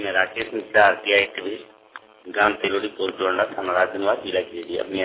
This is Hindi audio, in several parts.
मैं राकेश मिश्रा, आरटीआई एक्टिविस्ट, ग्राम तिलोड़ी, कोलटोंडा, थाना राजनवाद, जिला गिरिडीह। अपने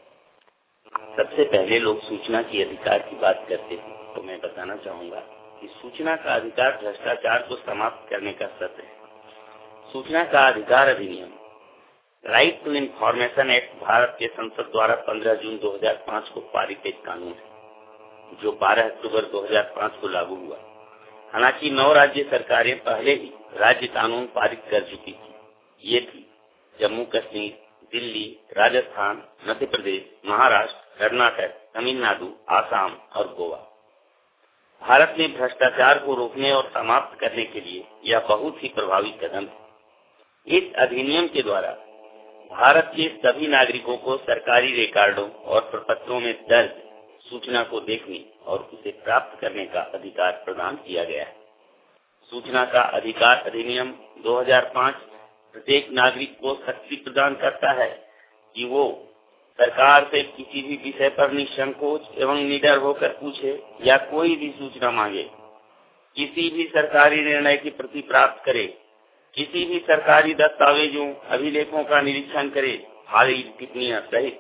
सबसे पहले लोग सूचना के अधिकार की बात करते हैं, तो मैं बताना चाहूंगा कि सूचना का अधिकार भ्रष्टाचार को समाप्त करने का सत्र है। सूचना का अधिकार अधिनियम right to information act Bharat के संसद द्वारा 15 जून 2005 को पारित एक कानून है, जो 12 अक्टूबर 2005 को लागू हुआ। हालांकि 9 राज्य सरकारें पहले ही राज्य कानून पारित कर चुकी थी। ये थी जम्मू कश्मीर, दिल्ली, राजस्थान, मध्य प्रदेश, महाराष्ट्र, कर्नाटक, तमिलनाडु, आसाम और गोवा। भारत में भ्रष्टाचार को रोकने और समाप्त करने के लिए यह बहुत ही प्रभावी कदम है। इस अधिनियम के द्वारा भारत के सभी नागरिकों को सरकारी रिकॉर्डों और प्रपत्रों में दर्ज सूचना को देखने और उसे प्राप्त करने का अधिकार प्रदान किया गया है। सूचना का अधिकार अधिनियम 2005 प्रत्येक नागरिक को शक्ति प्रदान करता है कि वो सरकार से किसी भी विषय पर निसंकोच एवं निडर होकर पूछे या कोई भी सूचना मांगे, किसी भी सरकारी निर्णय की प्रति प्राप्त करे, किसी भी सरकारी दस्तावेजों, अभिलेखों का निरीक्षण करे, हाल टिप्पणियां सहित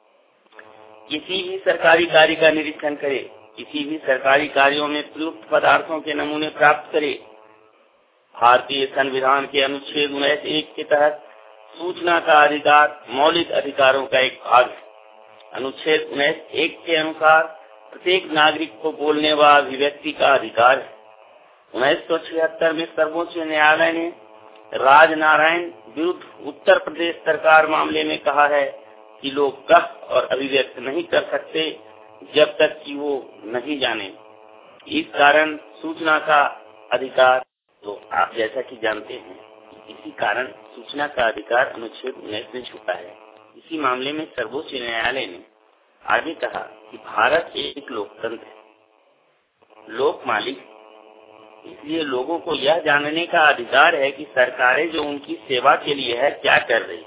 किसी भी सरकारी कार्य का निरीक्षण करे, किसी भी सरकारी कार्यों में प्रयुक्त पदार्थों के नमूने प्राप्त करे। भारतीय संविधान के अनुच्छेद 19(1) के तहत सूचना का अधिकार मौलिक अधिकारों का एक भाग है। अनुच्छेद 19(1) के अनुसार प्रत्येक नागरिक को बोलने व अभिव्यक्ति का अधिकार है। 1976 में सर्वोच्च न्यायालय ने राजनारायण विरुद्ध उत्तर प्रदेश सरकार मामले में कहा है कि लोग कह और अभिव्यक्त नहीं कर सकते जब तक कि वो नहीं जाने। इस कारण सूचना का अधिकार, तो आप जैसा कि जानते हैं, इसी कारण सूचना का अधिकार अनुच्छेद 19 में छुपा है। इसी मामले में सर्वोच्च न्यायालय ने आगे कहा कि भारत एक लोकतंत्र है, लोक मालिक, इसलिए लोगों को यह जानने का अधिकार है कि सरकारें जो उनकी सेवा के लिए है क्या कर रही।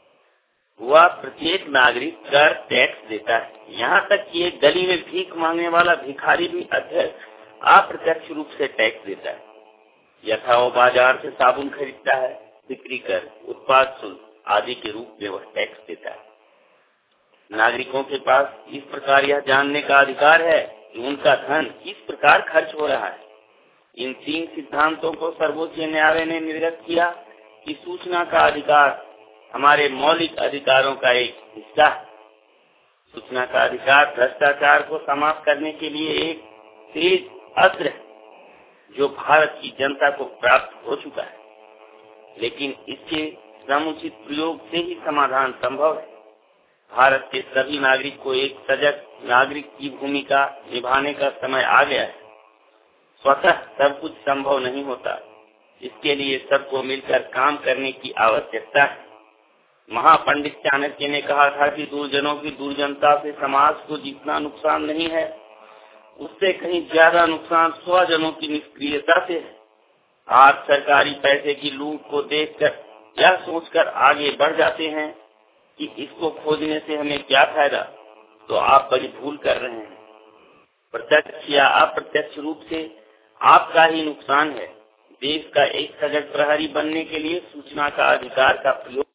वह प्रत्येक नागरिक कर टैक्स देता है, यहाँ तक कि एक गली में भीख मांगने वाला भिखारी भी अप्रत्यक्ष रूप से टैक्स देता है। यथा वो बाजार से साबुन खरीदता है, बिक्री कर, उत्पाद शुल्क आदि के रूप में वह टैक्स देता है। नागरिकों के पास इस प्रकार यह जानने का अधिकार है कि उनका धन किस प्रकार खर्च हो रहा है। इन 3 सिद्धांतों को सर्वोच्च न्यायालय ने निर्गत किया कि सूचना का अधिकार हमारे मौलिक अधिकारों का एक हिस्सा है। सूचना का अधिकार भ्रष्टाचार को समाप्त करने के लिए एक तेज अस्त्र है, जो भारत की जनता को प्राप्त हो चुका है, लेकिन इसके समुचित प्रयोग से ही समाधान संभव है। भारत के सभी नागरिक को एक सजग नागरिक की भूमिका निभाने का समय आ गया है। स्वतः सब कुछ संभव नहीं होता, इसके लिए सबको मिलकर काम करने की आवश्यकता है। महापंडित चाणक्य ने कहा था कि दुर्जनों की दुर्जनता से समाज को जितना नुकसान नहीं है, उससे कहीं ज्यादा नुकसान स्वजनों की निष्क्रियता से है। आप सरकारी पैसे की लूट को देखकर यह सोचकर आगे बढ़ जाते हैं कि इसको खोजने से हमें क्या फायदा, तो आप बड़ी भूल कर रहे हैं। प्रत्यक्ष या अप्रत्यक्ष रूप से आपका ही नुकसान है। देश का एक सजग प्रहरी बनने के लिए सूचना का अधिकार का प्रयोग